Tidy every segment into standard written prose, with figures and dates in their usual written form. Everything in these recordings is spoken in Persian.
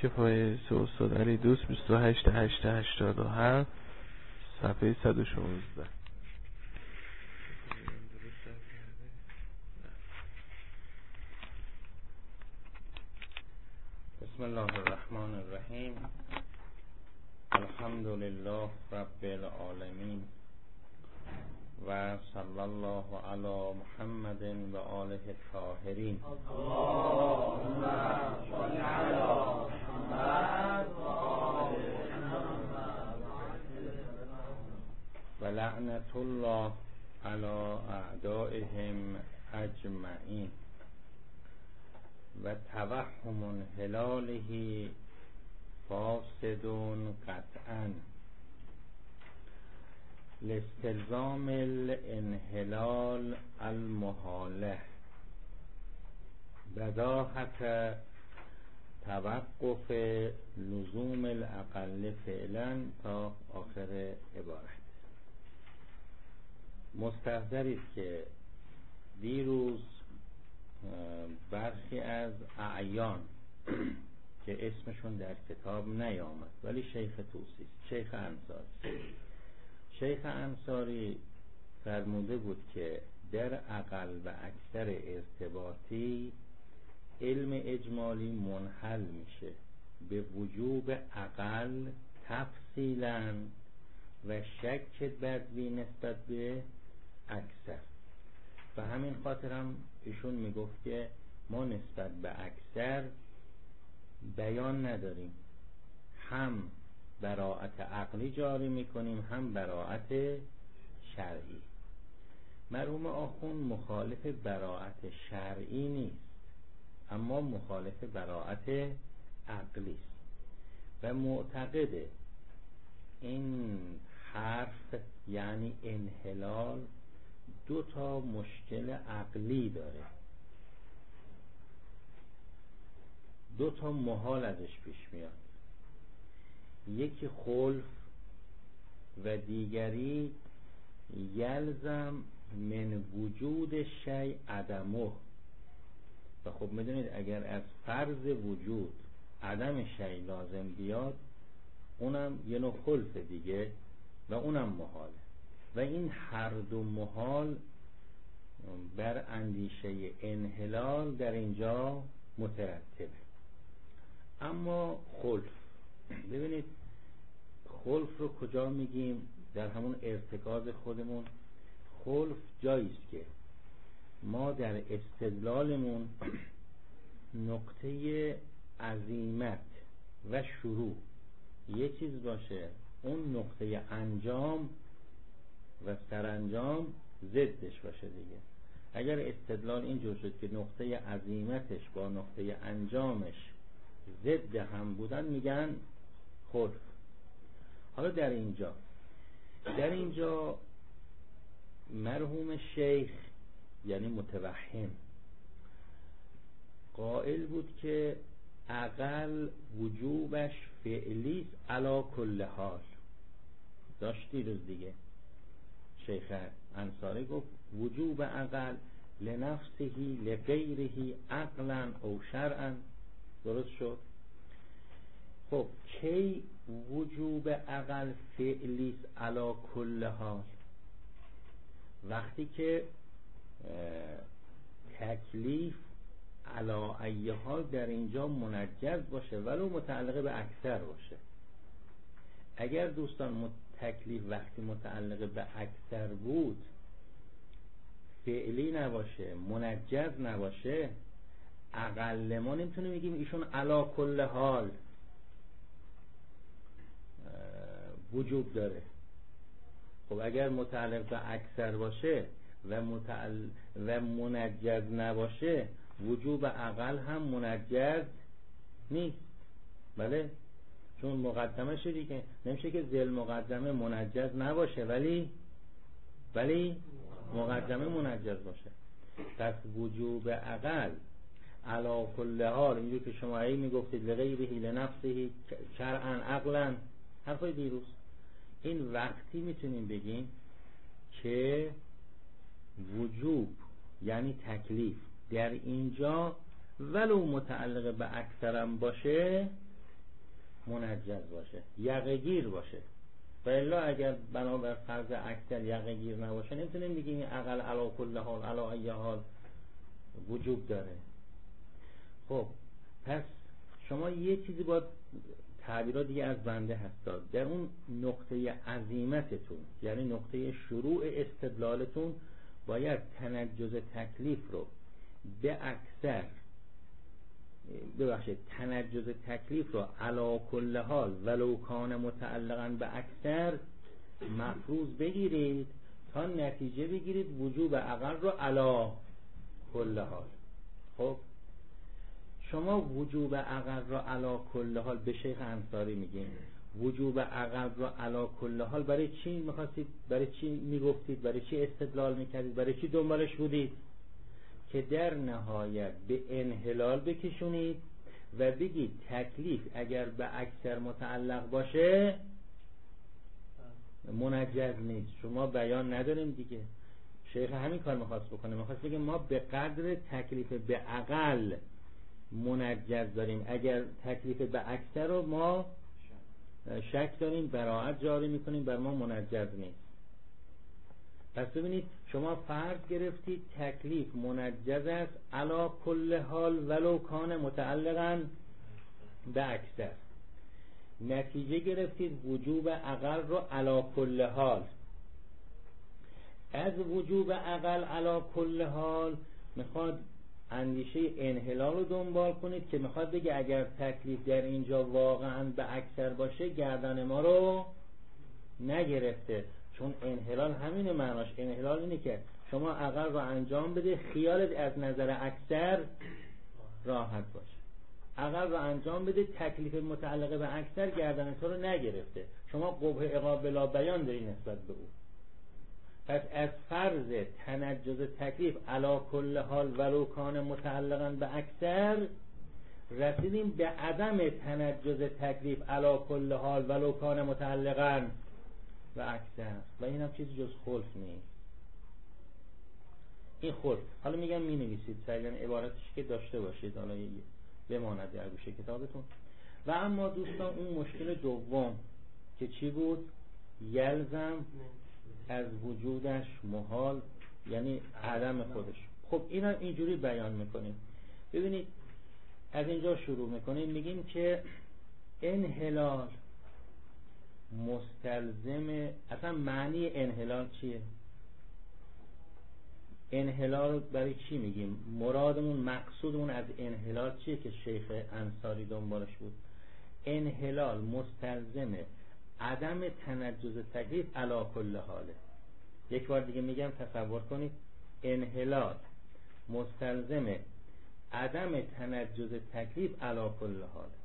کفایه استاد علی دوست 28/8/87 صفحه 116. بسم الله الرحمن الرحیم. الحمد لله رب العالمین و صلی الله علی محمد و آله الطاهرین. اللهم صل علی محمد و آل و لعنت الله علی اعدائهم اجمعین و توهم هلاله فاسد قطعا لاستلزام الانحلال المحاله بداهت توقف لزوم الاقل فعلا تا آخر عبارت. مستحضرید که دیروز برخی از اعیان که اسمشون در کتاب نیامد ولی شیخ توسی، شیخ انصاری فرموده بود که در اقل و اکثر ارتباطی علم اجمالی منحل میشه به وجوب اقل تفصیلا و شک بدوی نسبت به اکثر. و همین خاطر هم ایشون میگفت که ما نسبت به اکثر بیان نداریم، هم براءت عقلی جاری میکنیم هم براءت شرعی. مرحوم آخوند مخالف براءت شرعی نیست اما مخالف براءت عقلی است و معتقده این حرف یعنی انحلال دو تا مشکل عقلی داره، دو تا محال ازش پیش میاد، یکی خلف و دیگری یلزم من وجود شیء عدمه. و خب میدونید اگر از فرض وجود عدم شیء لازم بیاد اونم یه نوع خلف دیگه و اونم محاله و این هر دو محال بر اندیشه انحلال در اینجا مترتبه. اما خلف، ببینید خلف رو کجا میگیم؟ در همون ارتکاز خودمون. خلف جاییست که ما در استدلالمون نقطه عزیمت و شروع یه چیز باشه، اون نقطه انجام و سرانجام ضدش باشه دیگه. اگر استدلال اینجور شد که نقطه عزیمتش با نقطه انجامش ضد هم بودن میگن خلف. حالا در اینجا مرحوم شیخ یعنی متوهم قائل بود که اقل وجوبش فعلیست علی کل حال. داشتی روز دیگه شیخ انصاری گفت وجوب اقل لنفسه لغیره عقلا او شرعا. درست شد؟ خب کی وجوب اقل فعلیست علی کل حال؟ وقتی که تکلیف علی ای حال در اینجا منجز باشه ولو متعلق به اکثر باشه. اگر دوستان تکلیف وقتی متعلق به اکثر بود فعلی نباشه منجز نباشه اقل ما نمیتونیم بگیم ایشون علی کل حال وجود داره. خب اگر متعلق به اکثر باشه و منجز نباشه وجوب اقل هم منجز نیست. بله، چون مقدمه شدی که نمیشه که ذل مقدمه منجز نباشه ولی مقدمه منجز باشه. پس وجوب اقل علی کل حال اینجور که شما ای میگفتید لغیره لنفسه شرعا عقلا، حرفای دیروز، این وقتی میتونیم بگیم که وجوب یعنی تکلیف در اینجا ولو متعلق به اکثرم باشه منجز باشه، یقه گیر باشه. و الا اگر بنابر فرض اکثر یقه گیر نباشه نمیتونیم بگیم این عقل علی کل حال علی ای حال وجود داره. خب پس شما یه چیزی باید تعبیرات دیگه از بنده هست در اون نقطه عزیمتتون، یعنی نقطه شروع استدلالتون باید تنجز تکلیف رو به اکثر تنجز تکلیف رو علی کل حال ولو کان متعلقا به اکثر مفروض بگیرید تا نتیجه بگیرید وجوب عقل رو علی کل حال. خب شما وجوب عقل رو علی کل حال به شیخ انصاری میگین، وجوب عقل رو علی کل حال برای چی میخواستید، برای چی میگفتید، برای چی استدلال میکردید، برای چی دنبالش بودید؟ که در نهایت به انحلال بکشونید و بگید تکلیف اگر به اکثر متعلق باشه منجز نیست. شما بیان نداریم دیگه. شیخ همین کار میخواست بکنه، میخواست بگه ما به قدر تکلیف به عقل منجز داریم، اگر تکلیف به اکثر رو ما شک داریم براعت جاری میکنیم، بر ما منجز نیست. پس ببینید شما فرض گرفتید تکلیف منجز است علی کل حال ولو کان متعلقا به اکثر، نتیجه گرفتید وجوب عقل رو علی کل حال. از وجوب عقل علی کل حال میخواد اندیشه انحلال رو دنبال کنید که میخواد بگه اگر تکلیف در اینجا واقعا به اکثر باشه گردن ما رو نگرفته. چون انحلال همین معناش، انحلال اینه که شما عقل رو انجام بده خیالت از نظر اکثر راحت باشه، عقل رو انجام بده تکلیف متعلق به اکثر گردن تو رو نگرفته، شما قبح عقاب بلا بیان داری نسبت به او. پس از فرض تنجز تکلیف علی کل حال ولو کان متعلقا به اکثر رسیدیم به عدم تنجز تکلیف علی کل حال ولو کان متعلقا و اکثر، و این هم چیزی جز خلف نیست. این خلف حالا میگم می نویسید سریعا عبارتش که داشته باشید، حالا بماند در گوشه کتابتون. و اما دوستان اون مشکل دوم که چی بود؟ یلزم از وجودش محال، یعنی عدم خودش. خب این هم اینجوری بیان میکنیم. ببینید از اینجا شروع میکنیم، میگیم که انحلال مستلزم، اصلا معنی انحلال چیه؟ انحلال برای چی میگیم؟ مرادمون مقصودمون از انحلال چیه که شیخ انصاری دنبالش بود؟ انحلال مستلزم عدم تنجز تکلیف علی کل حاله. یک بار دیگه میگم تصور کنید، انحلال مستلزم عدم تنجز تکلیف علی کل حاله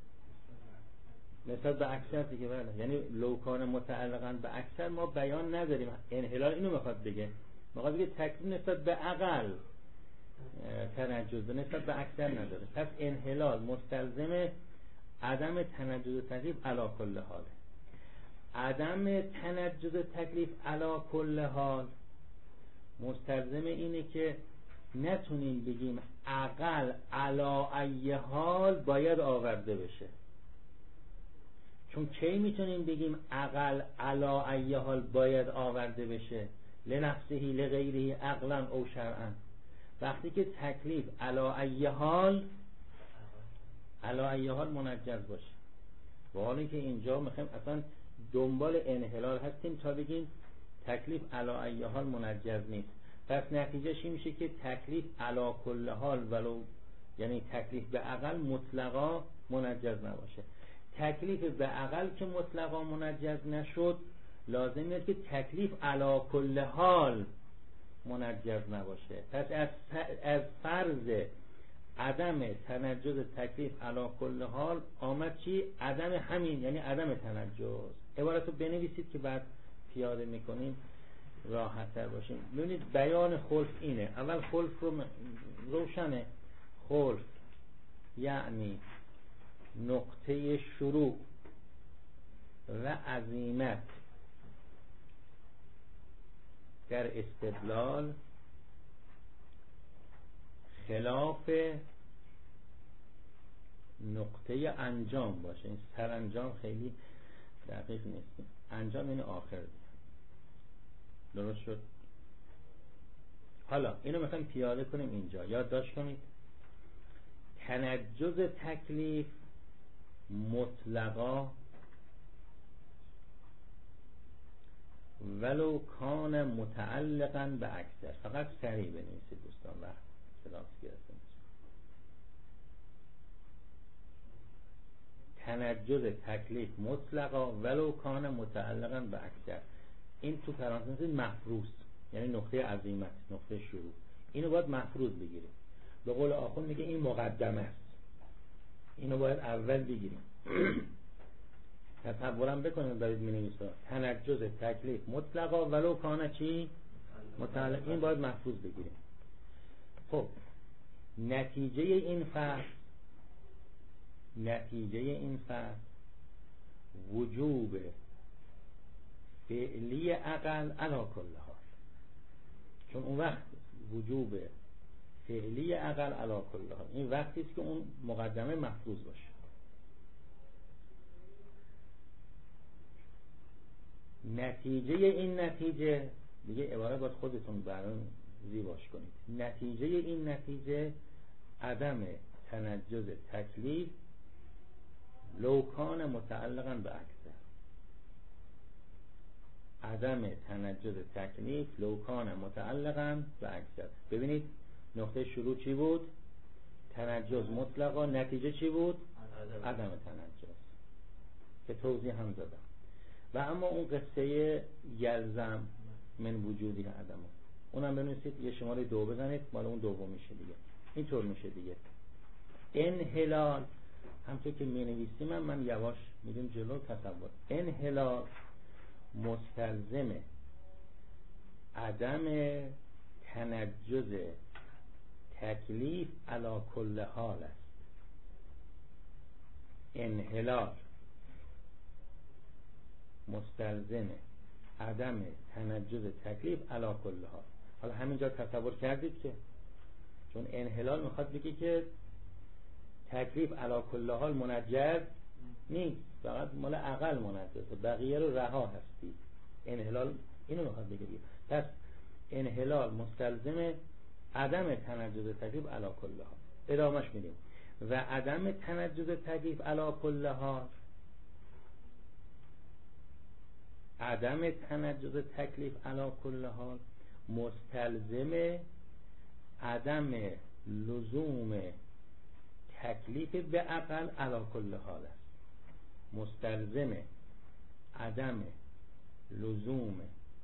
نسبت به اکثر دیگه. بله، یعنی لوکان متعلقا به اکثر ما بیان نداریم. انحلال اینو میخواد بگه، میخواد بگه تکلیف نسبت به اقل تنجز نسبت به اکثر نداره. پس انحلال مستلزم عدم تنجز تکلیف علی کل حاله. عدم تنجز تکلیف علی کل حال مستلزم اینه که نتونیم بگیم اقل علی ای حال باید آورده بشه. چون کی میتونیم بگیم اقل علی ای حال باید آورده بشه؟ لنفسه لغیره عقلا او شرعا. وقتی که تکلیف علی ای حال منجز باشه. و حالا که اینجا میخوایم اصلا دنبال انحلال هستیم تا بگیم تکلیف علی ای حال منجز نیست. پس نتیجهش میشه که تکلیف علی کل حال ولو، یعنی تکلیف به عقل مطلقا منجز نباشه. تکلیف به عقل که مطلقا منجز نشد لازم است که تکلیف علی کل حال منجز نباشه. پس از فرض عدم تنجز تکلیف علی کل حال آمد چی؟ عدم همین، یعنی عدم تنجز. عبارت رو بنویسید که بعد پیاده میکنیم راحت تر باشیم. ببینید بیان خلف اینه. اول خلف رو روشنه. خلف یعنی نقطه شروع و عزیمت در استدلال خلاف نقطه انجام باشه. این سرانجام خیلی دقیق نیست. انجام یعنی آخر دیگه. درست شد؟ حالا اینو میخوایم پیاده کنیم اینجا. یادداشت کنید. تنجز تکلیف مطلقا ولو کان متعلقا به اکثر. فقط سریع بنویسید دوستان و کلاس گرفتیم. تنجز تکلیف مطلقا ولو کان متعلقا به اکثر. این تو پرانتز مفروض، یعنی نقطه عظیمت، نقطه شروع. اینو باید مفروض بگیریم. به قول آخوند میگه این مقدمه است، اینو باید اول بگیریم. تصورم بکنیم دارید می‌نویسید تنجز تکلیف مطلقا ولو کان چی؟ متعلق. این باید محفوظ بگیریم. خب نتیجه این فرض وجوب فعلی اقل علی کل حال. چون اون وقت وجوب فعلی اقل علی کل حال، این وقتی است که اون مقدمه محفوظ باشه. نتیجه این نتیجه دیگه عبارت باید خودتون برام زیباش کنید. نتیجه این نتیجه عدم تنجز تکلیف لو کان متعلقا به اکثر. عدم تنجز تکلیف لو کان متعلقا به اکثر. ببینید نقطه شروع چی بود؟ تنجز مطلقا. نتیجه چی بود؟ عدم تنجز که توضیح هم دادم. و اما اون قصه یلزم من وجودی عدم، اونم بنویسید، یه شماره 2 بزنید، مال اون دوم میشه دیگه. اینطور میشه دیگه. انحلال همطور که مینویسیم من یواش میریم جلو. تصور انحلال مستلزم عدم تنجز تکلیف علی کل حال است. انحلال مستلزم عدم تنجز تکلیف علی کل حال. حالا همینجا تصور کردید که چون انحلال میخواد بگه که تکلیف علی کل حال منجز نیست، فقط مال عقل منجزه، بقیه رو رها هستی. انحلال اینو میخواد بگه. پس انحلال مستلزم عدم تنجز تکلیف علی کل حال. ادامهش میدیم. و عدم تنجز تکلیف علی کل حال، عدم تنجز تکلیف علی کل حال مستلزم عدم لزوم تکلیف به عقل علی کل حال است. مستلزم عدم لزوم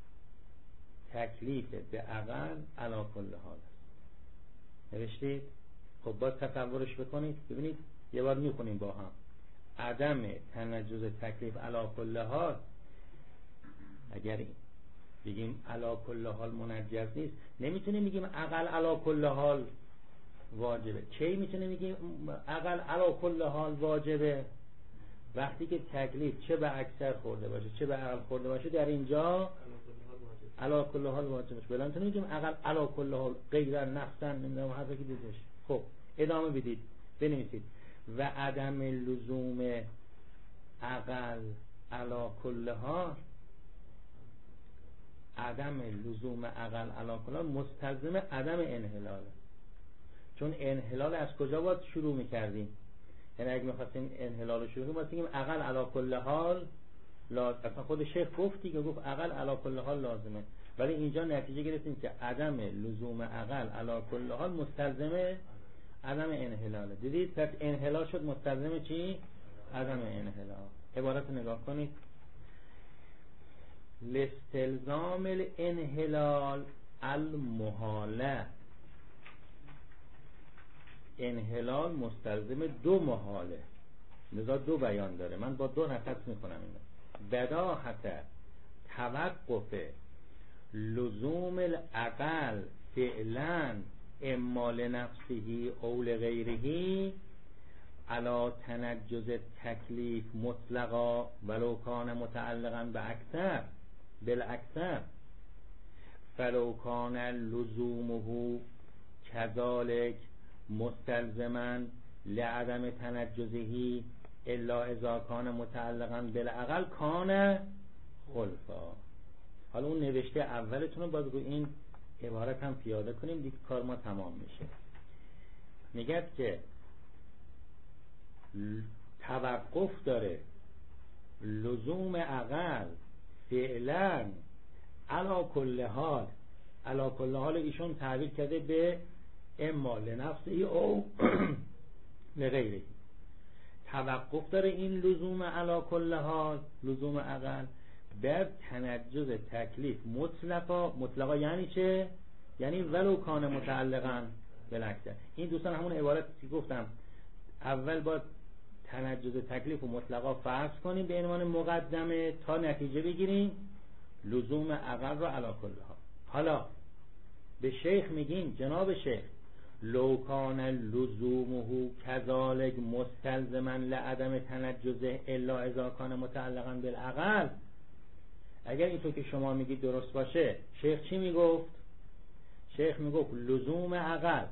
تکلیف به عقل علی کل حال است. نوشتید؟ خب باید تصورش بکنید. ببینید یه بار میخونیم با هم. عدم تنجز تکلیف علی کل حال، اگر بگیم علی کل حال منجز نیست، نمیتونیم بگیم عقل علی کل حال واجبه. کی میتونیم بگیم عقل علی کل حال واجبه؟ وقتی که تکلیف چه به اکثر خورده باشه چه به عقل خورده باشه، در اینجا علی کل حال واجبه. بلا میتونیم بگیم عقل علی کل حال غیر نفسن نمیدونم حرفی که دیدش. خب ادامه بدید، بنویسید. و عدم لزوم عقل علی کل حال، عدم لزوم عقل علی کل حال مستلزم عدم انحلاله. چون انحلال از کجا باید شروع میکردیم؟ یعنی اگه میخواستیم انحلال رو شروع کنیم باید بگیم عقل علی کل حال اصلا خود شیخ گفتی که گفت عقل علی کل حال لازمه، ولی اینجا نتیجه گرفتیم که عدم لزوم عقل علی کل حال مستلزم عدم انحلاله. دیدید؟ پس انحلال شد مستلزم چی؟ عدم انحلال. عبارت نگاه کنید. لاستلزام الانحلال المحاله. انحلال مستلزم 2 محاله، لذا 2 بیان داره. من با 2 نفس میکنم اینو. بداهت توقف لزوم العقل فعلا اما لنفسه او لغیره علی تنجز تکلیف مطلقا ولو کان متعلقا به اکثر بالاکثر فلو کان لزومه کذالک مستلزما لعدم تنجزهی الا اذا کان متعلقا بالعقل کان خلفا. حالا اون نوشته اولتون رو باز رو این عبارت هم پیاده کنیم دیگه کار ما تمام میشه. میگه که توقف داره لزوم عقل فعلا علا کل حال. علا کل حال ایشون تعبیر کرده به اما لنفسی او لغیره. توقف داره این لزوم علا کل حال، لزوم عقل بر تنجز تکلیف مطلقا یعنی چه؟ یعنی ولو کان متعلقا بالاکثر. این دوستان همون عبارتی که گفتم اول با تنجز تکلیف و مطلقا فرض کنیم به عنوان مقدمه تا نتیجه بگیریم لزوم عقل رو علا کل حال. حالا به شیخ میگیم جناب شیخ لو کان لزومه کذالک مستلزما لعدم تنجزه الا اذا کان متعلقا بالعقل. اگر اینطور که شما میگید درست باشه شیخ چی میگفت؟ شیخ میگفت لزوم عقل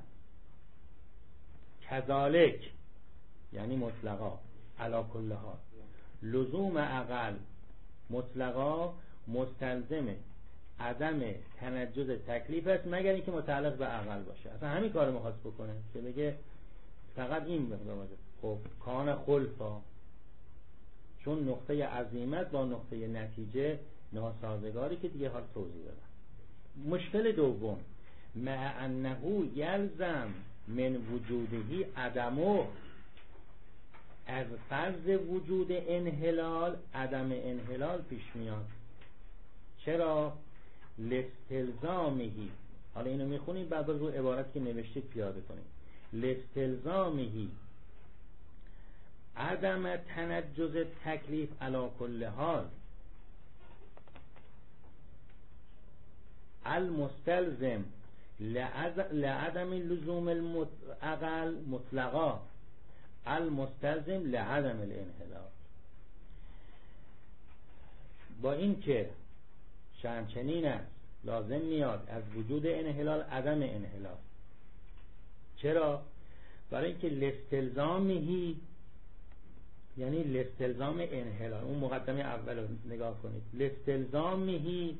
کذالک یعنی مطلقا علا کل حال، لزوم عقل مطلقا مستلزمه عدم تنجز تکلیف است مگر اینکه متعلق به عقل باشه. اصلا همین کارو میخواست بکنه که بگه فقط این مقدار. خب کان خلفا، چون نقطه عزیمت با نقطه نتیجه ناسازگاری که دیگه حال توضیح دادم. مشکل دوم مع انه یلزم من وجودهی عدمو، از فرض وجود انحلال عدم انحلال پیش میاد. چرا؟ لاستلزامهی. حالا اینو میخونید بعد رو عبارت که نوشتید پیاده کنید. لاستلزامهی عدم تنجز تکلیف علی کل حال المستلزم لعدم لزوم العقل مطلقا المستلزم لعدم الانحلال. با این که چنین است لازم میاد از وجود انحلال عدم انحلال. چرا؟ برای اینکه لاستلزامهی یعنی لاستلزام انحلال. اون مقدمه اول رو نگاه کنید. لاستلزامهی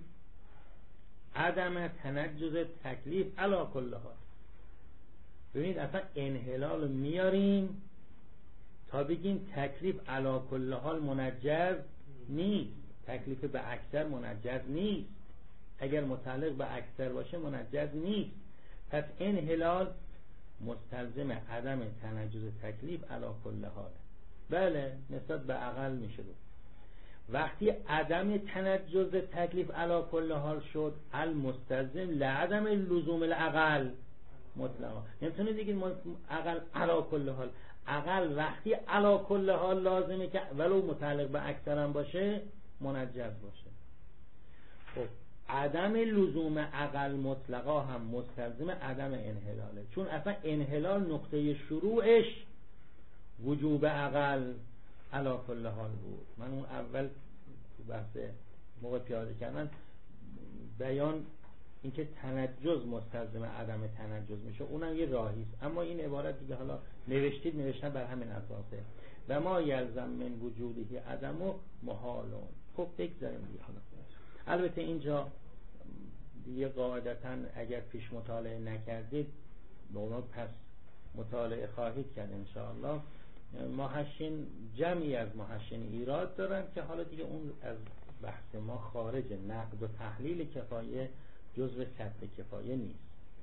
عدم تنجز تکلیف علی کل حال. ببینید اصلا انحلال رو میاریم تا بگیم تکلیف علی کل حال منجز نیست، تکلیف به اکثر منجز نیست، اگر متعلق به اکثر باشه منجز نیست. پس انحلال مستلزم عدم تنجز تکلیف علی کل حال. بله نسبت به عقل میشه بود. وقتی عدم تنجز تکلیف علی کل حال شد المستلزم لعدم لزوم العقل مطلقا. نمیتونه دیگه عقل علی کل حال. عقل وقتی علی کل حال لازمه که ولو متعلق به اکثر هم باشه منجز باشه. خب عدم لزوم عقل مطلقا هم مستلزم عدم انحلاله، چون اصلا انحلال نقطه شروعش وجوب عقل علی کل حال بود. من اون اول تو بحث موقع پیاده کردن بیان اینکه تنجز مستلزم عدم تنجز میشه اونم یه راهیست، اما این عبارت دیگه حالا نوشتن بر همین اساسه. و ما یلزم من وجودی عدم و محالون. خب بگذاریم دیگه. حالا البته اینجا دیگه قاعدتا اگر پیش مطالعه نکردید به پس مطالعه خواهید کرد انشاءالله. محشین جمعی از محشین ایراد دارن که حالا دیگه اون از بحث ما خارج. نقد و تحلیل کفایه جزء سطح کفایه نیست.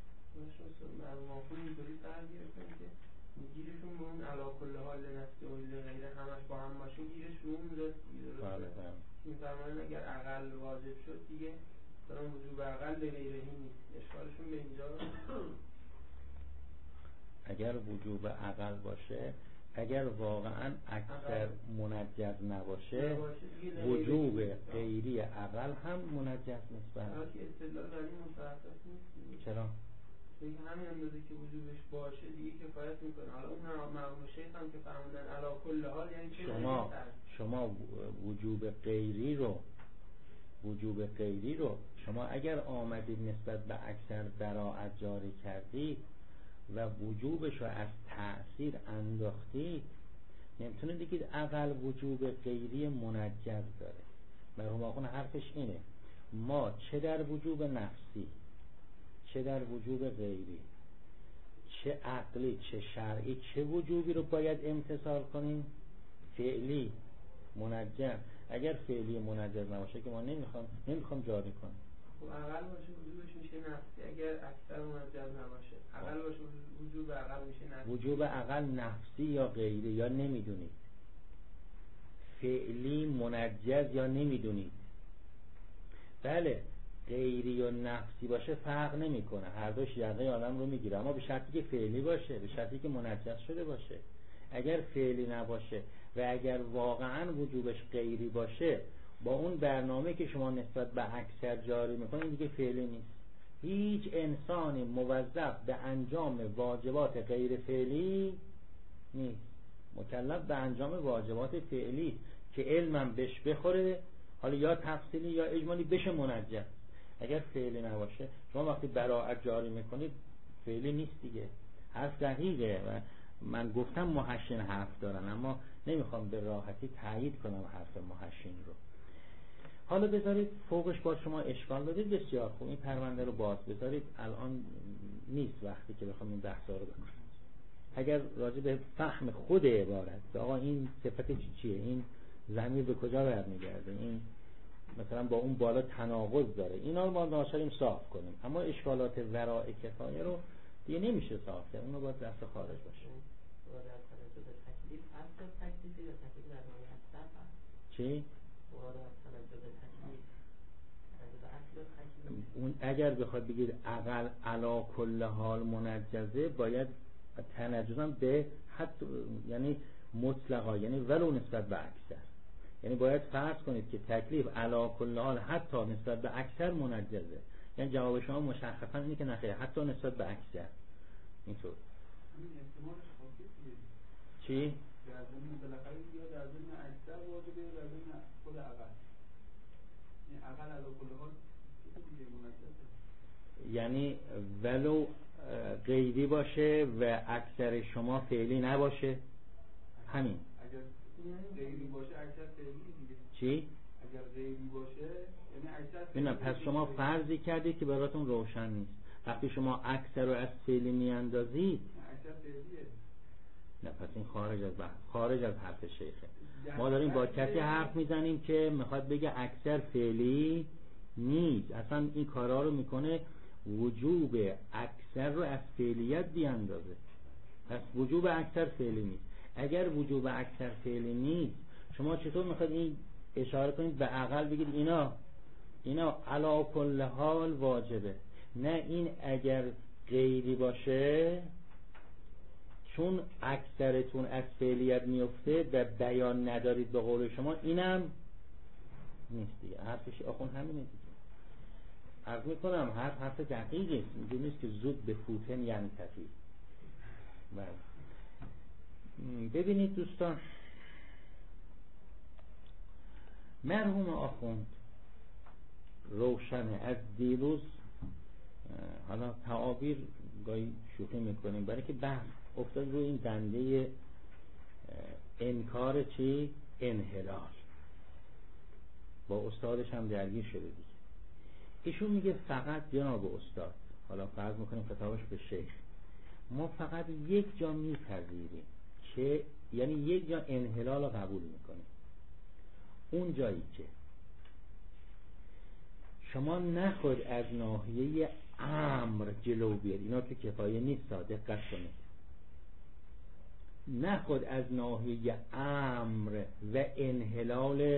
مرمومون اینطوری فرض گرفتن که گیرشون به اون علا کل حال نفسی و غیره همش با هم باشه گیرش به اون رسید. میفرمایند اگر عقل واجب شد دیگه برای وجوب عقل به غیرهی نیست. اشکالشون به اینجا اگر وجوب عقل باشه، اگر واقعا اکثر منجز نباشه وجوب غیری عقل هم منجز نیست. برای که استدلال بر این متوقف نیست. چرا؟ دیگه همین اندازه که وجوبش باشه دیگه کفایت میکنه. حالا اون مرحوم شیخ هم که فرمودن علی کل حال یعنی چه؟ شما وجوب غیری رو شما اگر آمدید نسبت به اکثر براعت جاری کردی و وجوبش رو از تأثیر انداختید، نمیتونه بگید عقل وجوب غیری منجز داره. مرحوم آخوند حرفش اینه، ما چه در وجوب نفسی، چه در وجوب غیری، چه عقلی چه شرعی، چه وجوبی رو باید امتثال کنیم؟ فعلی منجز. اگر فعلی منجز نباشه که ما نمیخوام جاری کنیم. خب عقل باشه وجوبش میشه نفسی، اگر اکثر منجز نباشه عقل باشه وجوب عقل میشه نفسی. وجوب عقل نفسی یا غیری یا نمیدونید، فعلی منجز یا نمیدونید. بله غیری و نفسی باشه فرق نمیکنه، هر دوش یقه آدم رو میگیره، اما به شرطی که فعلی باشه، به شرطی که منجز شده باشه. اگر فعلی نباشه و اگر واقعا وجوبش غیری باشه، با اون برنامه که شما نسبت به اکثر جاری میکنید دیگه فعلی نیست. هیچ انسانی موظف به انجام واجبات غیر فعلی نیست، مکلف به انجام واجبات فعلی که علمم بهش بخوره، حالا یا تفصیلی یا اجمالی بشه منجز. اگر فعلی نباشه، شما وقتی براءت جاری میکنید فعلی نیست دیگه. حرف دقیقه و من گفتم محشین حرف دارن، اما نمیخوام به راحتی تایید کنم حرف محشین رو. حالا بذارید فوقش با شما اشکال بدید، بسیار خوب این پرونده رو باز بذارید، الان نیست وقتی که بخوام این بحثا رو بکنم. اگر راجع به فهم خود عبارت، آقا این صفت چیه، این ضمیر به کجا برمیگرده، این مثلا با اون بالا تناقض داره، اینا رو ما ناچاریم صاف کنیم. اما اشکالات ورای کفایه رو دیگه نمیشه صاف کرد، اون رو باید دست خارج باشه. چی؟ اون اگر بخواد بگید عقل علا کل حال منجزه، باید تنجزم به حد، یعنی مطلقا، یعنی ولو نسبت به اکثر، یعنی باید فرض کنید که تکلیف علا کل حال حتی نسبت به اکثر منجزه. یعنی جواب شما مشخصا اینه که نخیر، حتی نسبت به اکثر. اینطور چی؟ در ضمن بالاخره یا در ضمن اکثر واجبه یا در ضمن خود عقل. این عقل علی کل حال دیگه مناسبه. یعنی ولو غیبی باشه و اکثر شما فعلی نباشه، همین. اگر غیبی باشه اکثر فعلی دیگه. چی؟ اگر غیبی باشه یعنی اکثر فعلی. نه، پس شما فرضی کردید که براتون روشن نیست. وقتی شما اکثر رو از فعلی میاندازید، اکثر فعلیه. نه، پس این خارج از حرف شیخه. ما داریم با کسی حرف میزنیم که میخواد بگه اکثر فعلی نیست، اصلا این کارا رو میکنه وجوب اکثر رو از فعلیت بیاندازه. پس وجوب اکثر فعلی نیست. اگر وجوب اکثر فعلی نیست، شما چطور میخواد این اشاره کنید به عقل بگید اینا علا کل حال واجبه؟ نه، این اگر غیری باشه، چون اکثرتون از فعلیت میفته و بیان ندارید به قول شما، اینم نیست دیگه. حرفش آخون همینه دیگه. عرض میکنم حرف دقیقی است، اینجور نیست که زود به فوتن ینتفی. ببینید دوستان، مرحوم آخوند روشنه از دیروز، حالا تعابیر گاهی شوخی میکنیم برای که بحث افتاد روی این دنده انکار چی؟ انحلال. با استادش هم درگیر شده دیگه. ایشون میگه فقط جناب استاد، حالا فرض میکنیم خطابش به شیخ، ما فقط یک جا میپذیریم که، یعنی یک جا انحلال رو قبول میکنیم، اون جایی که شما نخود از ناحیه امر جلو بیاد، اینا که کفایه نیست، دقت کنید، نخود از ناحیه امر و انحلال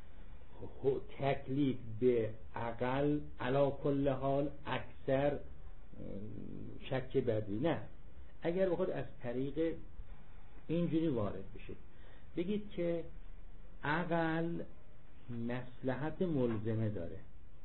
تکلیف به عقل علا کل حال اکثر شک بدی، نه، اگر بخواد از طریق اینجوری وارد بشید، بگید که عقل مصلحت ملزمه داره،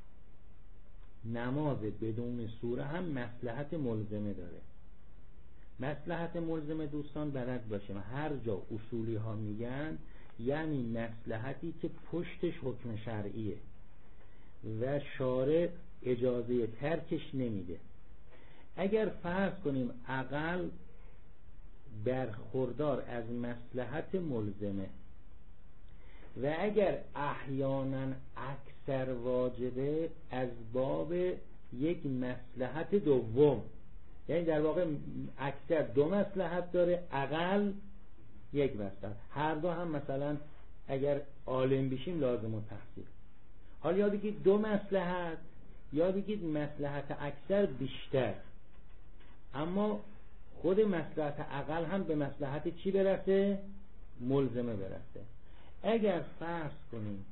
نماز بدون سوره هم مصلحت ملزمه داره. مصلحت ملزمه دوستان بلد باشیم، هر جا اصولی ها میگن یعنی مصلحتی که پشتش حکم شرعیه و شارع اجازه ترکش نمیده. اگر فرض کنیم عقل برخوردار از مصلحت ملزمه و اگر احیانا اکثر واجبه از باب یک مصلحت دوم، یعنی در واقع اکثر دو مصلحت داره، اقل یک مصلحت، هر دو هم مثلا اگر عالم بشیم لازم التحصیل. حالا یا بگید دو مصلحت یا بگید مصلحت اکثر بیشتر، اما خود مصلحت اقل هم به مصلحت چی برسه؟ ملزمه برسه. اگر فرض کنیم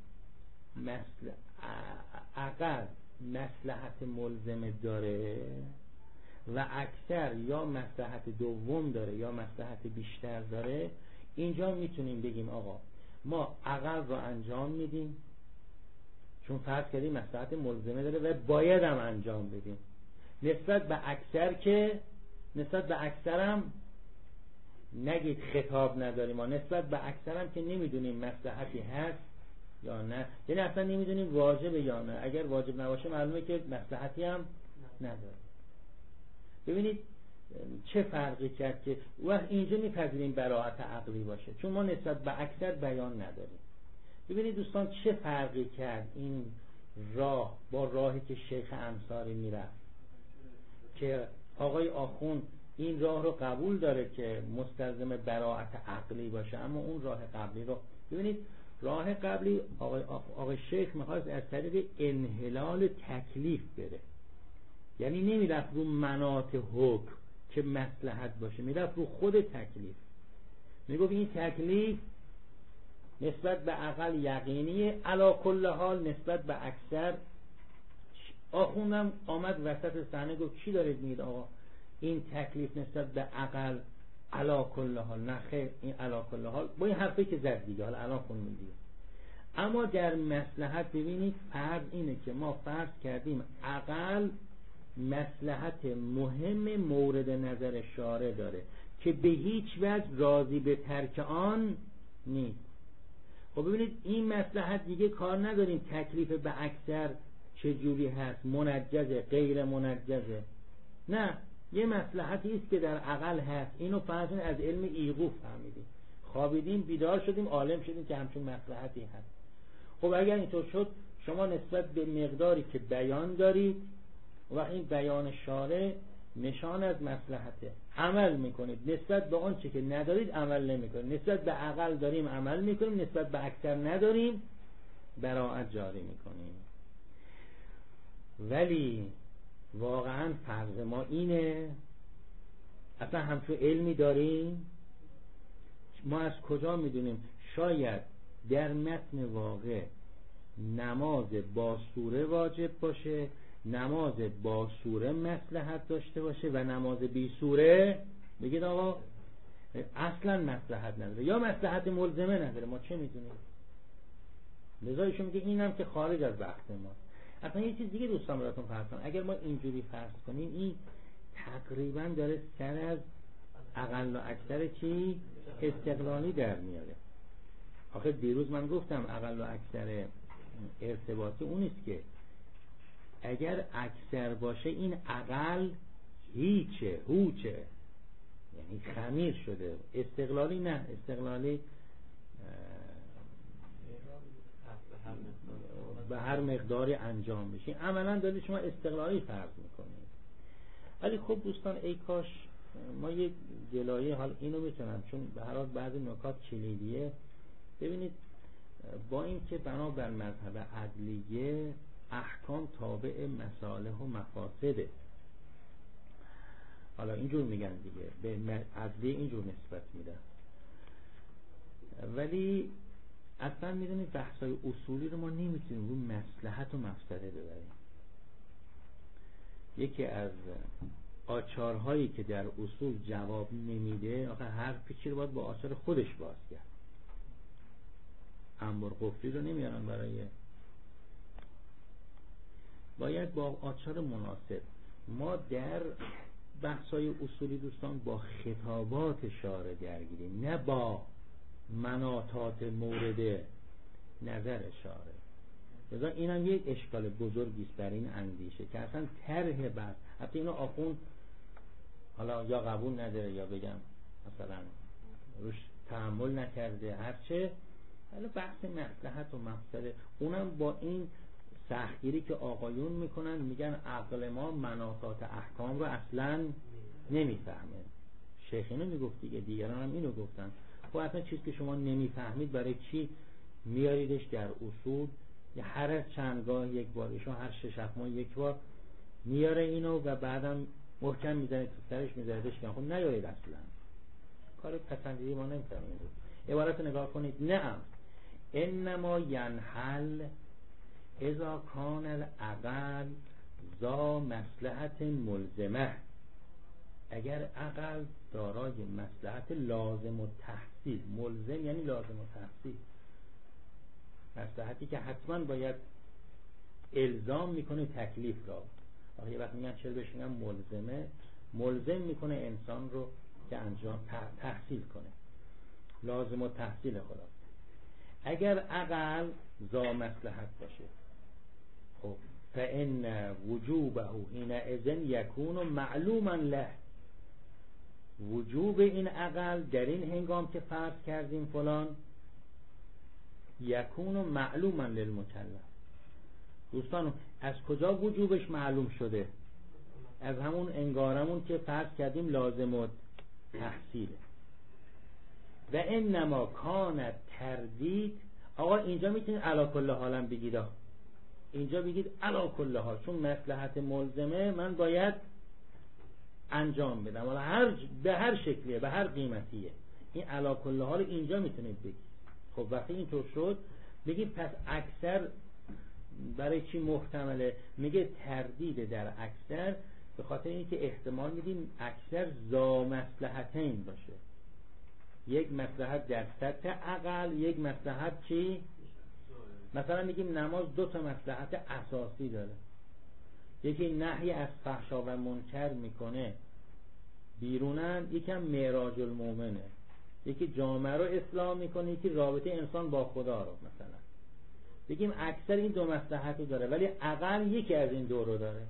اقل مصلحت ملزمه داره و اکثر یا مصلحت دوم داره یا مصلحت بیشتر داره، اینجا میتونیم بگیم آقا ما اقل رو انجام میدیم چون فرض کردیم مصلحت ملزمه داره و باید هم انجام بدیم. نسبت به اکثر که نسبت به اکثرم نگید خطاب نداریم، ما نسبت به اکثرم که نمیدونیم مصلحتی هست یا نه، یعنی اصلا نمیدونیم واجبه یا نه. اگر واجب نباشه معلومه که مصلحتی هم نداره. ببینید چه فرقی کرد که وقت اینجا میپذیریم براعت عقلی باشه چون ما نسبت به اکثر بیان نداریم. ببینید دوستان چه فرقی کرد این راه با راهی که شیخ انصاری میرفت که آقای آخوند این راه رو قبول داره که مستلزم براعت عقلی باشه، اما اون راه قبلی رو ببینید، راه قبلی آقای شیخ میخواست از طریق انحلال تکلیف بره، یعنی نمیرفت رو مناط حکم که مصلحت باشه، میرفت رو خود تکلیف. میگفت این تکلیف نسبت به عقل یقینیه، علی کل حال نسبت به اکثر. آخوندم آمد وسط صحنه گفت چی دارید میگید آقا این تکلیف نسبت به عقل علی کل حال؟ نه خیر، این علی کل حال با این حرفی که زد دیگه، حالا الان خوندیم دیگه. اما در مصلحت ببینید فرض اینه که ما فرض کردیم عقل مصلحت مهم مورد نظر شارع داره که به هیچ وجه راضی به ترک آن نیست. خب ببینید این مصلحت دیگه کار نداریم تکلیف به اکثر چجوری هست، منجزه غیر منجزه، نه، یه مصلحتی است که در عقل هست. اینو فرض از علم ایقوف فهمیدیم، خوابیدیم بیدار شدیم عالم شدیم که همچون مصلحتی هست. خب اگر اینطور شد شما نسبت به مقداری که بیان دارید و این بیان شارع نشان از مصلحته عمل میکنید، نسبت به اون چه که ندارید عمل نمیکنید. نسبت به عقل داریم عمل میکنیم، نسبت به اکثر نداریم براعت جاری میکنیم. ولی واقعا فرض ما اینه، اصلا همچون علمی داریم؟ ما از کجا میدونیم؟ شاید در متن واقع نماز با سوره واجب باشه، نماز با سوره مصلحت داشته باشه و نماز بی سوره بگید آقا اصلا مصلحت نداره یا مصلحت ملزمه نداره. ما چه میدونیم؟ لذایشون میگه اینم که خارج از بحث ما. اصلا یه چیز دیگه دوستان براتون فرض کنم، اگر ما اینجوری فرض کنیم این تقریبا داره سر از اقل و اکثر چی استقلالی در میاره. آخه دیروز من گفتم اقل و اکثر ارتباطی اونیست که اگر اکثر باشه این اقل هیچه هوچه، یعنی خمیر شده. استقلالی نه، استقلالی به هر مقداری انجام بشه. عملا دارید شما استقلالی فرض میکنید. ولی خب دوستان ای کاش ما یک گلایه، حال اینو میتونم چون به هر حال بعضی نکات کلیدیه. ببینید با اینکه بنابر مذهب عدلیه احکام تابع مصالح و مفاسده، حالا اینجور میگن دیگه، به عدلیه اینجور نسبت میدن، ولی اصلا میدونید بحثای اصولی رو ما نمیتونیم رو مصلحت و مفسده ببریم. یکی از آچارهایی که در اصول جواب نمیده، آخه هر پیچی رو باید با آچار خودش باز کرد. انبار قفلی رو نمیارن برای، باید با آچار مناسب. ما در بحثای اصولی دوستان با خطابات شارع درگیریم، نه با مناطات مورد نظر شارع. لذا اینم یک اشکال بزرگی است در این اندیشه که اصلا طرح بحث، حتی اینو آخوند حالا یا قبول نداره یا بگم مثلا روش تحمل نکرده هرچه، حالا بحث مصلحت و مفسده، اونم با این سختگیری که آقایون میکنن، میگن عقل ما مناطات احکام رو اصلا نمیفهمه. شیخ اینو میگفت دیگه، دیگران هم اینو گفتن. خب اصلا چیزی که شما نمیفهمید برای چی میاریدش در اصول؟ یا هر از چندگاه یک بار، ایشون هر 6 ماه یک بار میاره اینو و بعدم محکم میزنه تو سرش، میذاردش که خب نیارید اصلا کار پسندیدی ما نمیفهمید. عبارت نگاه کنید، نه انما ینحل اذا کان العقل ذا مصلحت ملزمه، اگر عقل دارای مصلحت لازم و تحصیل، ملزم یعنی لازم و تحصیل، مصلحتی که حتما باید الزام میکنه تکلیف را. آخه یه وقت میگن چرا بهش میگن ملزمه، ملزم میکنه انسان رو که انجام تحصیل کنه، لازم و تحصیل خدا. اگر عقل ذا مصلحت باشه، خب فإن وجوبه حینئذ یکون معلوما له، وجوب این عقل در این هنگام که فرض کردیم فلان، یکون معلوما للمکلف. دوستان از کجا وجوبش معلوم شده؟ از همون انگارمون که فرض کردیم لازم و تحصیله. و انما کانت تردید، آقا اینجا میتونید علی کل حالم بگید، اینجا بگید علی کل حال، چون مصلحت ملزمه من باید انجام بدم، حالا به هر شکلیه، به هر قیمتیه، این علی کل حال اینجا میتونید بگید. خب وقتی اینطور شد بگید پس اکثر برای چی محتمله؟ میگه تردید در اکثر به خاطر اینکه احتمال میدیم اکثر ذا مصلحتین باشه، یک مصلحت در سطح عقل، یک مصلحت چی؟ مثلا میگیم نماز 2 مصلحت اساسی داره، یکی نهی از فحشا و منکر میکنه بیرونن، یکم معراج المومنه، یکی جامعه رو اصلاح میکنه، یکی رابطه انسان با خدا رو. مثلا بگیم اکثر این 2 مصلحت رو داره، ولی عقل یکی از این 2 رو داره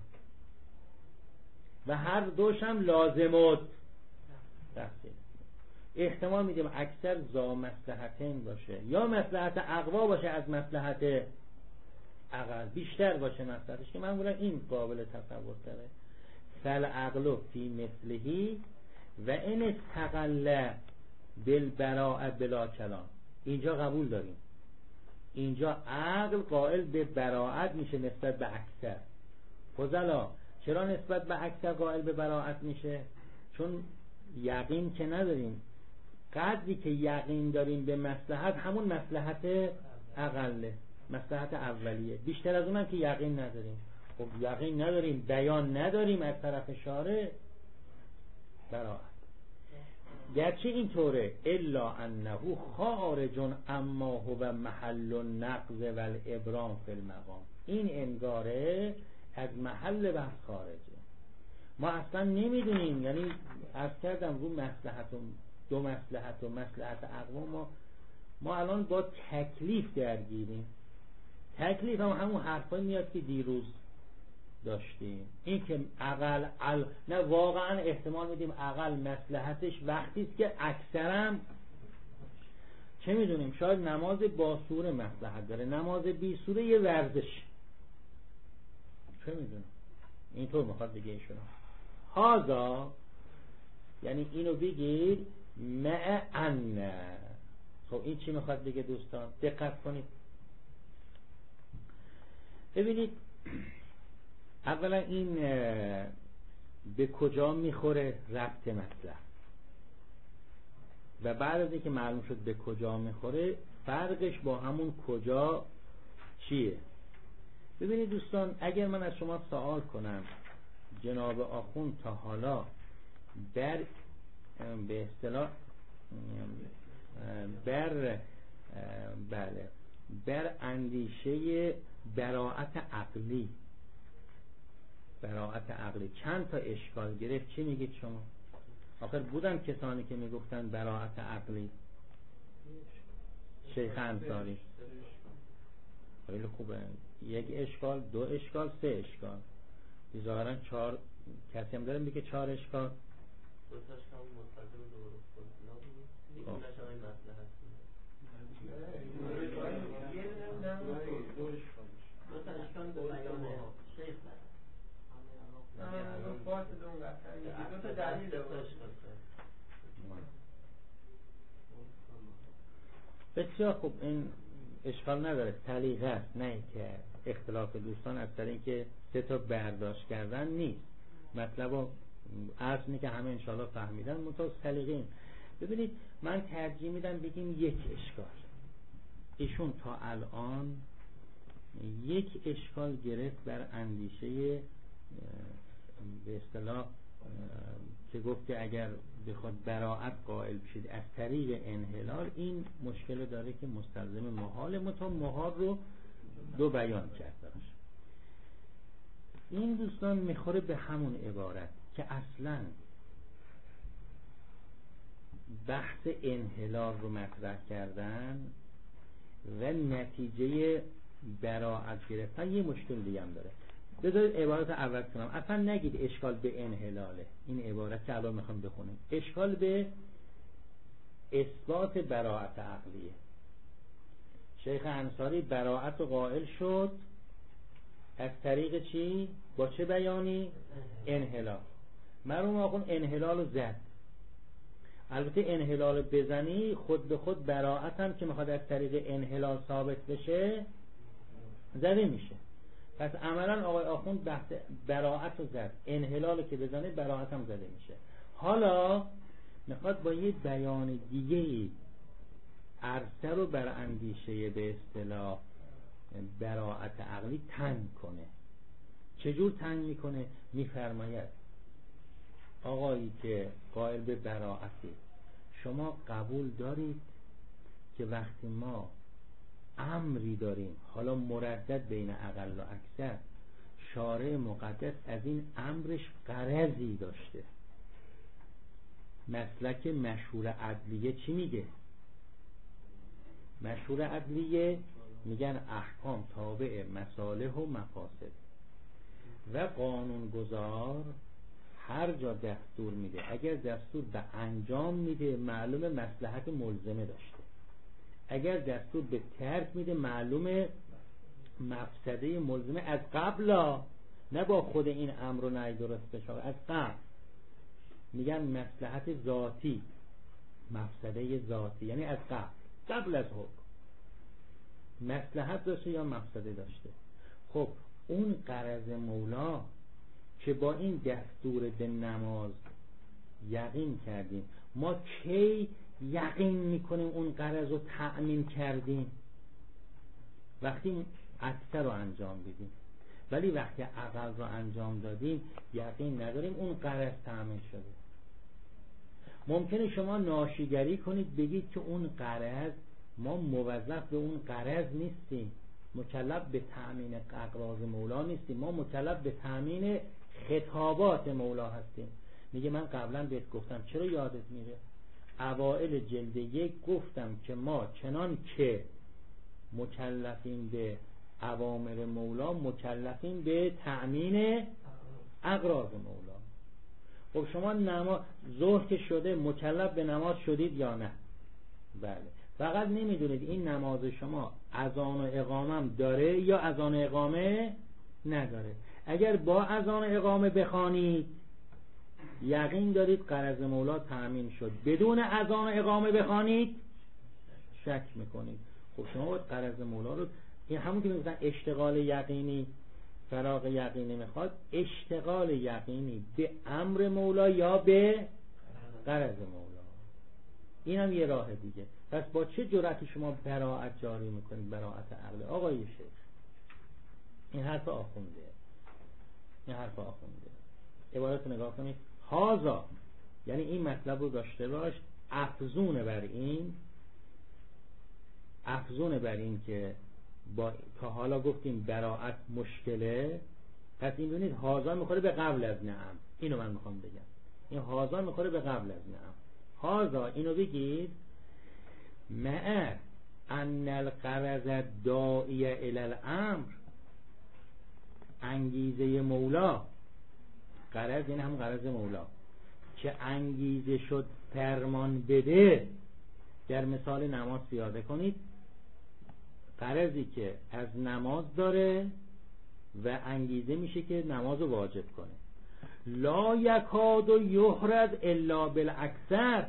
و هر دوش هم لازمات تحصیل. احتمال میدیم اکثر ذا مصلحتین باشه، یا مصلحت اقوا باشه از مصلحت عقل، بیشتر باشه مصلحتش، که معمولا این قابل تصور تره. فالعقل فی مثلهی و ان استقل بالبراءه بلا کلام، اینجا قبول داریم، اینجا عقل قائل به براءت میشه نسبت به اکثر. فضلا چرا نسبت به اکثر قائل به براءت میشه؟ چون یقین که نداریم، قدری که یقین داریم به مصلحت همون مصلحت اقله، مصلحت اولیه، بیشتر از اونم که یقین نداریم. خب یقین نداریم، بیان نداریم از طرف شارع، براءت. گرچه اینطوره الا انه خارج اما هو محل النقض والابرام فی المقام، این انگاره از محل بحث خارجه، ما اصلا نمیدونیم. یعنی عرض کردم رو مصلحت و 2 مصلحت و مصلحت اقوا ما الان با تکلیف درگیریم. تکلیف هم همون حرفایی میاد که دیروز داشتیم، این که عقل نه، واقعا احتمال میدیم عقل مصلحتش وقتی است که اکثرم چه میدونیم، شاید نماز با سوره مصلحت داره، نماز بی سوره یه ورزش، چه میدونم، اینطور میخواد بگه ایشون. هازا یعنی اینو بگید مع ان. خب این چی میخواد بگه دوستان؟ دقت کنید ببینید. اولا این به کجا میخوره ربط مطلب، و بعد از اینکه معلوم شد به کجا میخوره فرقش با همون کجا چیه. ببینید دوستان، اگر من از شما سوال کنم جناب آخوند تا حالا به اصطلاح بر اندیشه براءت عقلی چند تا اشکال گرفت، چی میگید شما؟ آخر بودن کسانی که میگفتن براءت عقلی، شیخ انصاری. خیلی خوبه، 1 اشکال، 2 اشکال، 3 اشکال، ظاهرا 4 کسی هم داره میگه 4 اشکال. دوتاش هم مستقیم دور خودنا بود دیگه نشه های مسئله هست دوتا اشکال به بیان شیخ دوتا دلیل بسیار خوب. این اشکال نداره، سلیقه است، نه که اختلاف دوستان از سر اینکه سه تا برداشت کردن نیست. مطلب رو عرض اینه که همه انشاءالله فهمیدن، منطقه سلیقه این. ببینید من ترجیح میدم بگیم یک اشکال. ایشون تا الان یک اشکال گرفت بر اندیشه به اصطلاح که گفت که اگر بخواد براءت قائل بشید از طریق انحلال، این مشکل داره که مستلزم محال، محال رو دو بیان کرده. این دوستان میخوره به همون عبارت که اصلا بحث انحلال رو مطرح کردن و نتیجه براءت گرفتن یه مشکل دیگه هم داره. بذارید عبارت اول کنم، اصلا نگید اشکال به انحلاله. این عبارت که الان میخوام بخونیم اشکال به اثبات براءت عقلیه. شیخ انصاری براءت قائل شد از طریق چی؟ با چه بیانی؟ انحلال. مرحوم آخوند انحلال رو زد. البته انحلال رو بزنی خود به خود براءت هم که میخواد از طریق انحلال ثابت بشه زده میشه. پس عملا آقای آخوند بحث براءت رو زد، انحلال که بزنه براءت هم زده میشه. حالا میخواد با یه بیان دیگه عرصه رو بر اندیشه به اصطلاح براءت عقلی تنگ کنه. چجور تنگ میکنه؟ میفرماید آقایی که قائل به براءتی، شما قبول دارید که وقتی ما امری داریم، حالا مردد بین اقل و اکثر، شارع مقدس از این امرش غرضی داشته. مسلک مشهور عدلیه چی میگه؟ مشهور عدلیه میگن احکام تابع مصالح و مفاسد و قانونگذار هر جا دستور میده، اگر دستور به انجام میده معلوم مصلحت ملزمه داشته، اگر دستور به ترک میده معلوم مفسده ملزمه از قبل، نه با خود این امر و نهی درست بشه، از قبل. میگن مصلحت ذاتی، مفسده ذاتی، یعنی از قبل از حکم مصلحت داشته یا مفسده داشته. خب اون غرض مولا که با این دستور به نماز یقین کردیم، ما کی یقین میکنیم اون غرض رو تأمین کردیم؟ وقتی اکثر رو انجام بدیم. ولی وقتی اقل رو انجام دادیم یقین نداریم اون غرض تأمین شده. ممکنه شما ناشیگری کنید بگید که اون غرض، ما موظف به اون غرض نیستیم، مکلف به تأمین اغراض مولا نیستیم، ما مکلف به تأمین خطابات مولا هستیم. میگه من قبلا بهت گفتم، چرا یادت میره؟ اوائل جلد 1 گفتم که ما چنان که مکلفیم به اوامر مولا، مکلفیم به تأمین اغراض مولا. خب شما نماز ظهر که شده مکلف به نماز شدید یا نه؟ بله. فقط نمیدونید این نماز شما اذان و اقامه هم داره یا اذان و اقامه نداره. اگر با اذان و اقامه بخوانید یقین دارید غرض مولا تأمین شد، بدون اذان و اقامه بخوانید شک میکنید. خب شما باید غرض مولا رو، این همون که میگفتن اشتغال یقینی فراغ یقینی میخواد، اشتغال یقینی به امر مولا یا به غرض مولا. این هم یه راه دیگه. پس با چه جرأتی شما براءت جاری میکنید؟ براءت عقل. آقای شیخ این حرف آخونده، این حرف آخونده. عبارت نگاه کنید، هازا یعنی این مطلب رو داشته باش، افزون بر این که با تا حالا گفتیم براءت مشکله، پس این ببینید هازا میخوره به قبل از نعم. اینو من میخوام بگم، این هازا میخوره به قبل از نعم. هازا اینو بگید مع ان الغرض داعیه الی الامر، انگیزه مولا، غرض یعنی هم غرض مولا که انگیزه شد فرمان بده، در مثال نماز پیاده کنید، غرضی که از نماز داره و انگیزه میشه که نماز رو واجب کنه. لا یکاد و یحرز الا بالاکثر،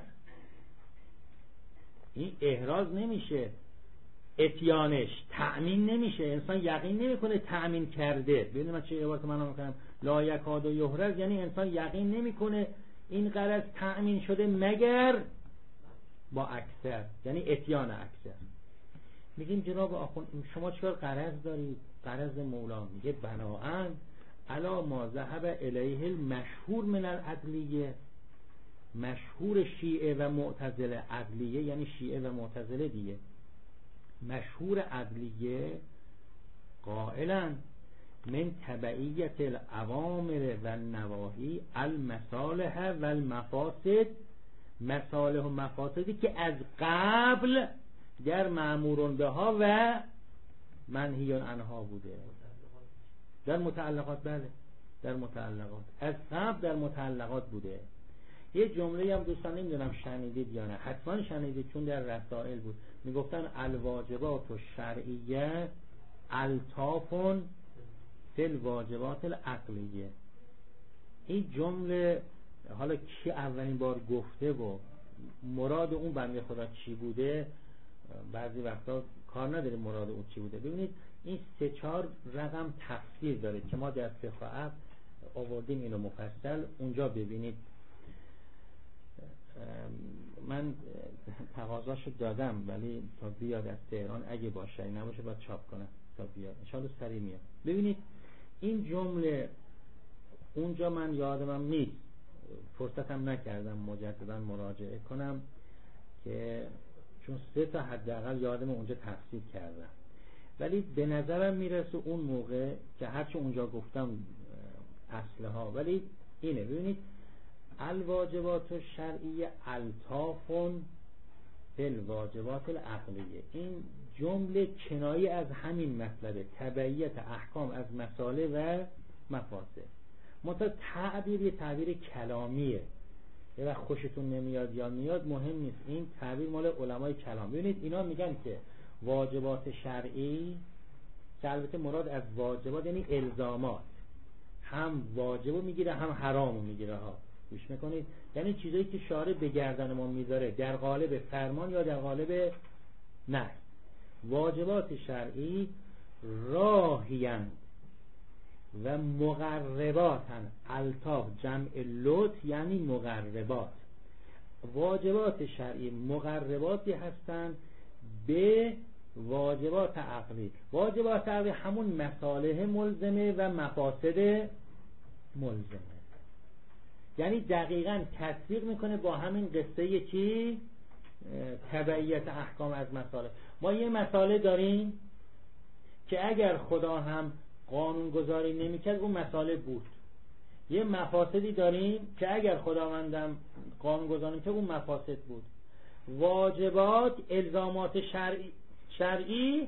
این احراز نمیشه، اتیانش تأمین نمیشه، انسان یقین نمیکنه تأمین کرده. ببینید من چه عبارت من میکنم، لا یکاد و یحرز یعنی انسان یقین نمیکنه این غرض تأمین شده مگر با اکثر، یعنی اتیان اکثر. میگیم جناب آخوند شما چرا غرض دارید؟ غرض مولا میگه بناءً علی ما ذهب الیه المشهور من العدلیه، مشهور شیعه و معتزله، عدلیه یعنی شیعه و معتزله دیگه، مشهور عدلیه قائلا من تبعیت الاوامر و النواهی المصالح و المفاسد، مصالح و مفاسدی که از قبل در مأمورون بها و منهیون عنها بوده. در متعلقات، بله در متعلقات، از قبل در متعلقات بوده. یه جمله هم دوستان نمیدونم شنیدید یا نه، حتما شنیدید چون در رسائل بود، میگفتن الواجبات الشرعیه الطاف فی الواجبات العقلیه. این جمله حالا کی اولین بار گفته و مراد اون بنده خدا چی بوده، بعضی وقتا کار نداره مراد اون چی بوده. ببینید این 3-4 رقم تفسیر داره که ما در فقه عقل آوردیم اینو مفصل، اونجا ببینید. من تقاضاشو دادم ولی تا بیاد از تهران اگه باشه نباشه باید چاپ کنم تا بیاد، انشاءالله سریع میاد. ببینید این جمله اونجا من یادمم نیست، فرصتم نکردم مجددا مراجعه کنم که چون 3 تا حداقل یادم اونجا تفسیر کردم، ولی به نظرم میرسه اون موقع که هرچی اونجا گفتم اصلها، ولی اینه. ببینید الواجبات الشرعیه الطاف فی الواجبات العقلیه، این جمله کنایه از همین مطلب تبعیت احکام از مصالح و مفاسد. منتها تعبیر یه تعبیر کلامیه، یه وقت خوشتون نمیاد یا میاد مهم نیست، این تعبیر مال علمای کلام. ببینید اینا میگن که واجبات شرعی، که البته مراد از واجبات یعنی الزامات، هم واجبو میگیره هم حرامو میگیره ها، گوش میکنید؟ یعنی چیزایی که شارع به گردن ما میذاره در قالب فرمان یا در قالب نهی. واجبات شرعی راهیان و مقرباتن، الطاف جمع لطف یعنی مقربات. واجبات شرعی مقرباتی هستند به واجبات عقلی. واجبات عقلی همون مصالح ملزمه و مفاسد ملزمه، یعنی دقیقاً تطبیق میکنه با همین قصه چی؟ تبعیت احکام از مصالح. ما یه مسئله داریم که اگر خدا هم قانون گذاری نمیکرد اون مسئله بود، یه مفاسدی داریم که اگر خداوندم قانون گذاری نمیکرد اون مفاسد بود. واجبات الزامات شرعی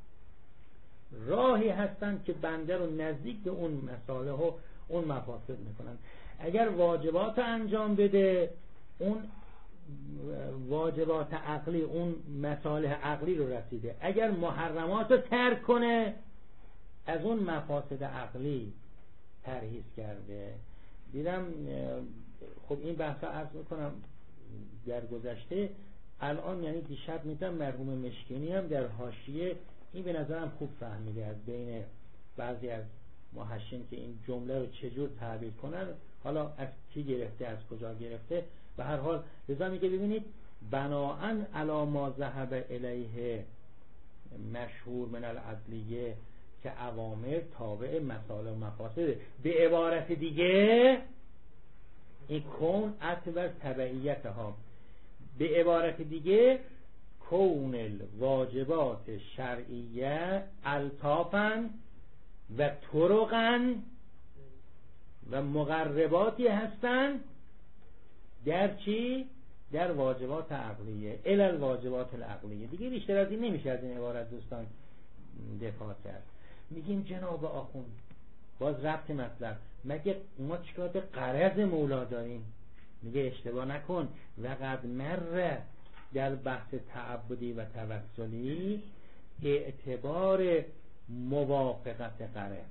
راهی هستند که بنده رو نزدیک به اون مصالح و اون مفاسد میکنن. اگر واجبات انجام بده، اون واجبات عقلی، اون مصالح عقلی رو رسیده. اگر محرمات رو ترک کنه، از اون مفاسد عقلی پرهیز کرده. دیدم خب این بحثا عرض میکنم در گذشته، الان یعنی دیشب میدم مرحوم مشکینی هم در حاشیه این به نظرم خوب فهمیده از بین بعضی از محشین که این جمله رو چجور تعبیر کنن، حالا از کی گرفته از کجا گرفته، به هر حال لذا میگه ببینید بناءً علی ما ذهب الیه مشهور من العدلیه که اوامر تابع مصالح و مفاسد. به عبارت دیگه این کون اعتبر تبعیت ها، به عبارت دیگه کون الواجبات شرعیه الطافن و طرقن و مقرباتی هستن در چی؟ در واجبات عقلیه، الی الواجبات العقلیه. دیگه بیشتر از این نمیشه از این عبارت دوستان دفاع کرد. میگیم جناب آخوند باز ربط مطلب، مگه ما چیکار به غرض مولا داریم؟ میگه اشتباه نکن. وقد مر در بحث تعبدی و توسلی اعتبار موافقت غرض،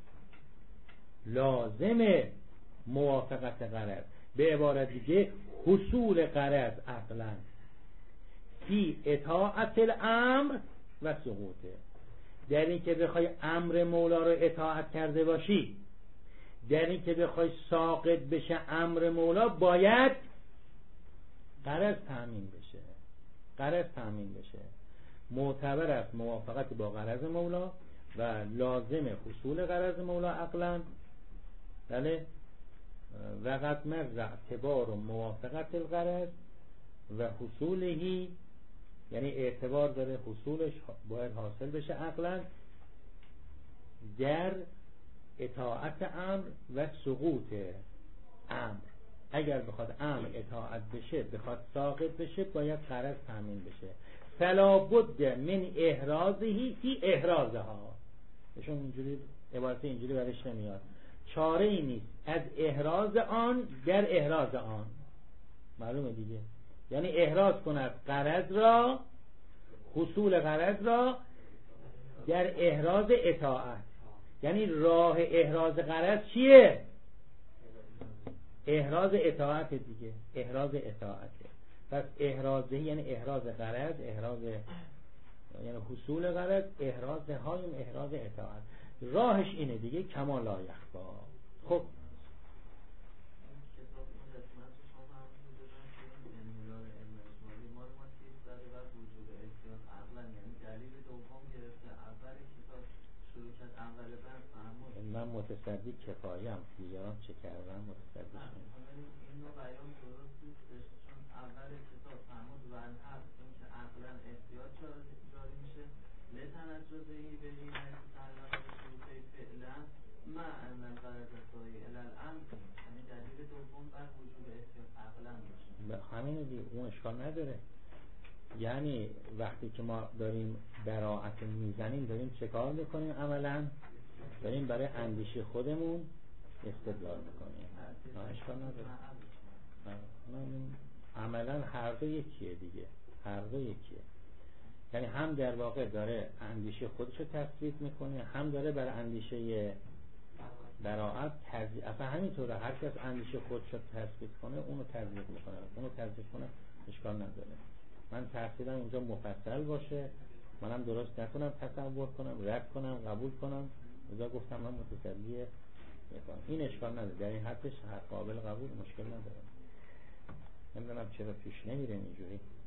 لازم موافقت غرض، به عبارت دیگه حصول غرض عقلا فی اطاعت الامر و سقوطه. در این که بخوای امر مولا رو اطاعت کرده باشی، در این که بخوای ساقط بشه امر مولا، باید غرض تأمین بشه. غرض تأمین بشه معتبر است موافقت با غرض مولا و لازم حصول غرض مولا عقلا. بله. وقت مر اعتبار موافقت الغرض و حصولهی، یعنی اعتبار داره حصولش باید حاصل بشه عقلا در اطاعت امر و سقوط امر. اگر بخواد امر اطاعت بشه، بخواد ساقط بشه، باید غرض تامین بشه. فلا بد من احرازهی فی احرازها. بهشون اینجوری عبارت اینجوری برش نمیاد. چاره ای نیست از احراز آن در احراز آن. معلومه دیگه، یعنی احراز کند غرض را، حصول غرض را در احراز اطاعت. یعنی راه احراز غرض چیه؟ احراز اطاعت دیگه، احراز اطاعته. پس احرازه یعنی احراز غرض، احراز یعنی حصول غرض، احراز های احراز اطاعت. راهش اینه دیگه، کما لا یخفا. خب من متصدی کفایم، دیگران چه کردن متصدی شد. این نوع بیان درست نیستش، چون اول کتاب فرمود و الحق این که عقلا احتیاط جاری میشه لتنجزهی به این حیث تعلق به شروطه فعلا مع ان الغرض السایی الی الامر، یعنی دلیل دوم بر وجود احتیاط عقلا باشه. همین دیگه، اون اشکال نداره. یعنی وقتی که ما داریم براعت میزنیم، داریم چه کار میکنیم؟ عملا داریم برای اندیشه خودمون استدلال میکنیم. اشکال نداره. عملا هر دو یکیه دیگه، هر دو یکیه. یعنی هم در واقع داره اندیشه خودشو تثبیت میکنه، هم داره برای اندیشه براعت تضییق. اصلا همینطوره، هر کس اندیشه خودشو تثبیت کنه اونو تضییق میکنه، اونو تضییق کنه، اشکال نداره. من تفسیرم اینجا مفصل باشه، منم درست نکنم، تصور کنم، رد کنم، قبول کنم، اونجا گفتم من متصدیه میکنم. این اشکال نداره، در این حدش قابل قبول، مشکل نداره. نمیدونم چرا پیش نمیره اینجوری.